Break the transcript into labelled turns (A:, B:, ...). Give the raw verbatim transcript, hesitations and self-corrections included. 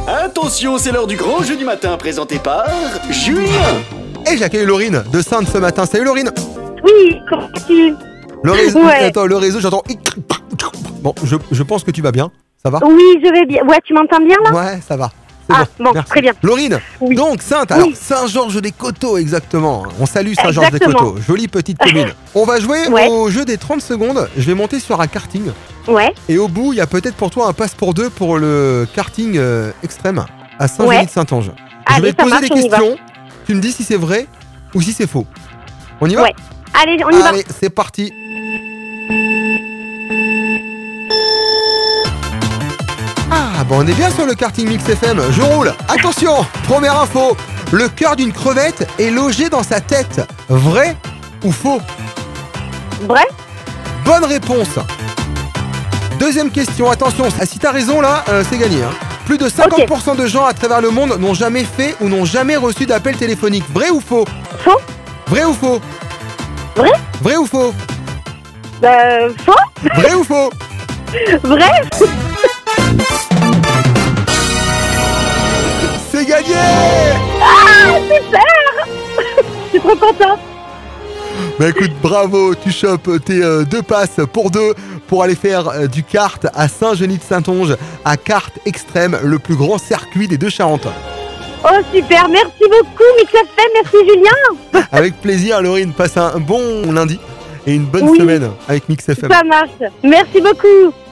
A: Attention, c'est l'heure du grand jeu du matin présenté par Julien.
B: Et j'accueille Laurine de Sainte ce matin. Salut Laurine.
C: Oui, comment tu...
B: Le réseau,
C: Ouais.
B: attends, le réseau, j'entends. Bon, je, je pense que tu vas bien. Ça va?
C: Oui, je vais bien. Ouais, tu m'entends bien là?
B: Ouais, ça va. C'est
C: Ah, bon,
B: merci.
C: très bien.
B: Laurine,
C: Oui.
B: donc Sainte,
C: Oui.
B: alors Saint-Georges-des-Coteaux exactement. On salue Saint-Georges-des-Coteaux,
C: Exactement.
B: jolie petite commune. On va jouer
C: Ouais.
B: au jeu des trente secondes. Je vais monter sur un karting.
C: Ouais,
B: Et au bout, il y a peut-être pour toi un passe pour deux pour le karting euh, extrême à Saint-Gély-de-Saintonge. Je
C: Allez,
B: vais te
C: ça
B: poser
C: marche,
B: des
C: on y va.
B: questions. Tu me dis si c'est vrai ou si c'est faux. On y va?
C: Ouais. Allez, on y va.
B: Allez, c'est parti. Ah, bon, on est bien sur le karting Mix F M. Je roule. Attention, première info. Le cœur d'une crevette est logé dans sa tête. Vrai ou faux?
C: Vrai?
B: Bonne réponse. Deuxième question, attention. Ah, si t'as raison là, euh, c'est gagné. Hein. Plus de cinquante pour cent de gens à travers le monde n'ont jamais fait ou n'ont jamais reçu d'appel téléphonique. Vrai ou faux?
C: Faux?
B: Vrai ou faux?
C: Vrai?
B: Vrai ou faux?
C: Euh, faux?
B: Vrai ou faux?
C: Vrai?
B: C'est gagné!
C: Ah, super! Je suis trop contente.
B: Bah écoute, bravo, tu chopes tes euh, deux passes pour deux pour aller faire euh, du kart à Saint-Genis-de-Saintonge, à Kart Extrême, le plus grand circuit des deux Charentes.
C: Oh, super. Merci beaucoup, Mix F M. Merci, Julien.
B: Avec plaisir, Laurine, passe un bon lundi et une bonne
C: Oui.
B: semaine avec Mix F M.
C: Ça marche. Merci beaucoup.